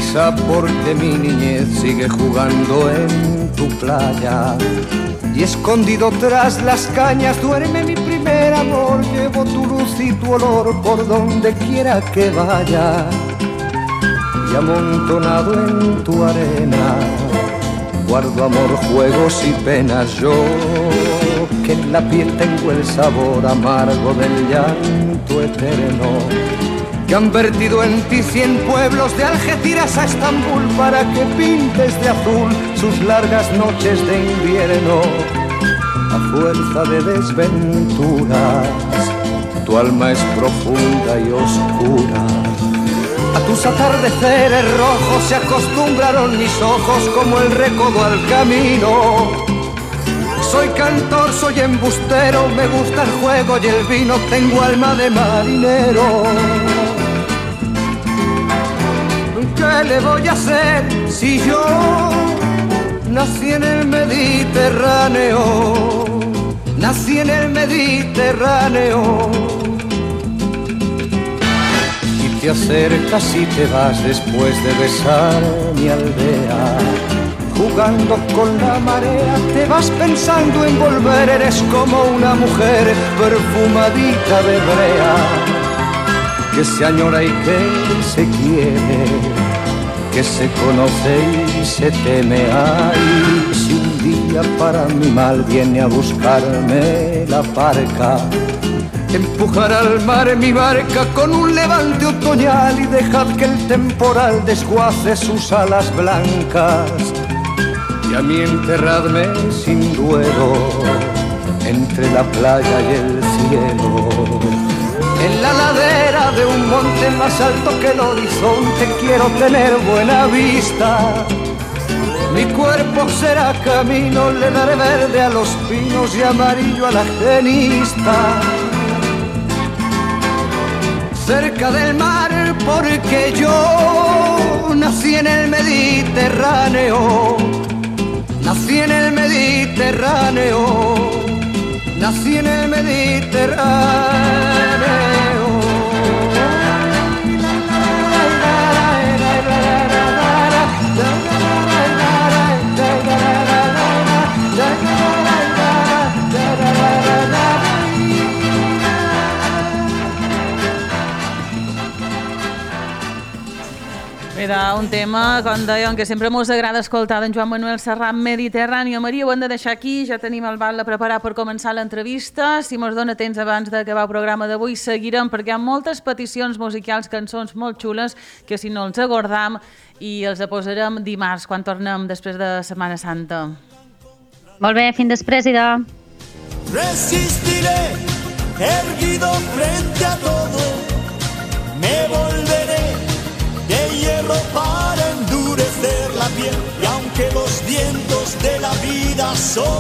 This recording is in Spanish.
risa porque mi niñez sigue jugando en tu playa. Y escondido tras las cañas duerme mi primer amor. Llevo tu luz y tu olor por donde quiera que vaya. Y amontonado en tu arena guardo amor, juegos y penas. Yo que en la piel tengo el sabor amargo del llanto eterno, que han vertido en ti 100 pueblos de Algeciras a Estambul para que pintes de azul sus largas noches de invierno. A fuerza de desventuras tu alma es profunda y oscura. A tus atardeceres rojos se acostumbraron mis ojos como el recodo al camino. Soy cantor, soy embustero, me gusta el juego y el vino, tengo alma de marinero. ¿Qué le voy a hacer si yo nací en el Mediterráneo? Nací en el Mediterráneo. Te acercas y te vas después de besar mi aldea. Jugando con la marea te vas pensando en volver. Eres como una mujer perfumadita de brea, que se añora y que se quiere, que se conoce y se teme. Ay, si un día para mi mal viene a buscarme la barca, empujar al mar mi barca con un levante otoñal y dejad que el temporal desguace sus alas blancas. Y a mí enterradme sin duelo entre la playa y el cielo, en la ladera de un monte más alto que el horizonte. Quiero tener buena vista, mi cuerpo será camino, le daré verde a los pinos y amarillo a la genista. Cerca del mar porque yo nací en el Mediterráneo. Nací en el Mediterráneo. Nací en el Mediterráneo. Era un tema, com dèiem, que sempre mos agrada escoltar d'en Joan Manuel Serrat, Mediterrani. Maria, ho hem de deixar aquí, ja tenim el bal preparat per començar l'entrevista. Si mos dona temps abans d'acabar el programa d'avui, seguirem, perquè hi ha moltes peticions musicals, cançons molt xules, que si no els agordam i els posarem dimarts, quan tornem després de Setmana Santa. Molt bé, fins després, Ida. Resistiré, erguido frente a todo, me volveré de hierro para endurecer la piel, y aunque los vientos de la vida son